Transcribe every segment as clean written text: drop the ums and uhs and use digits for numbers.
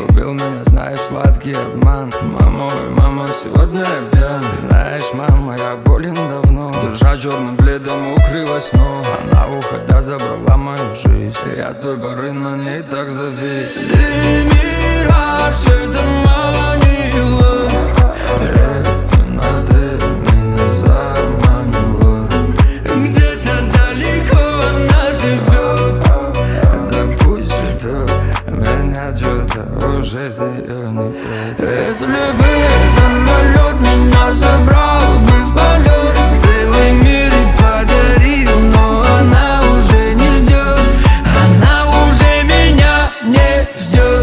Убил меня, знаешь, сладкий обман. Мама, ой, мама, сегодня я пьян. Знаешь, мама, я болен давно. Душа черным бледом укрылась, но она, уходя, забрала мою жизнь. Я с той поры на ней так завис. Ты мираж, это манила. Лес темноты меня заманила. Где-то далеко она живет. Да пусть живет. Меня что-то уже с нее не прет. Если бы самолет меня забрал бы в полет, целый мир и подарил, но она уже не ждет. Она уже меня не ждет.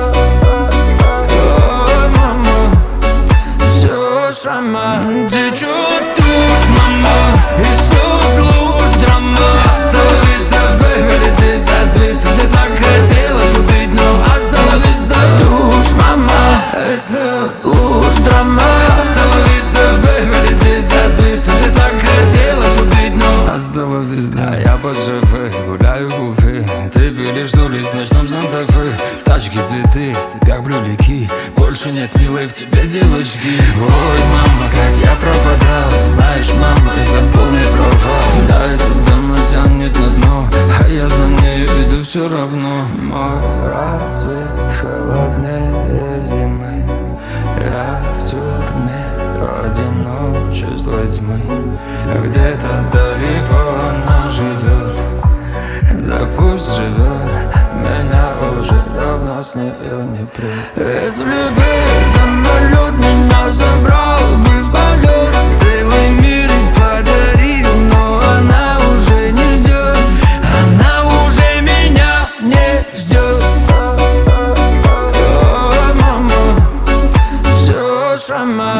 О, мама, все сама течет тушь, мама, и слез луж драма. Осталось тобой вылететь за звезду. Ты так хотела любить, но осталось тушь, мама, и слез луж драма. Осталось тобой вылететь за звезду. Ты так хотела любить, но осталось. А я по ЖФ гуляю в Уфе. Ты пилишь тули с ночном Санта-Фе. Тачки, цветы, в цепях брюлики. Больше нет милой в тебе девочки. Ой, мама, как я пропадал. Знаешь, мама, это полный провал. Да, это давно тянет на дно, а я за нею иду все равно. Мой рассвет холоднее зимы. Я в тюрьме одиночестве злой тьмы. Где-то далеко она живет. Да пусть живет. Меня уже давно с нее не прет. Если бы самолет меня забрал бы в полет, целый мир и подарил, но она уже не ждет. Она уже меня не ждет. О, мама, все сама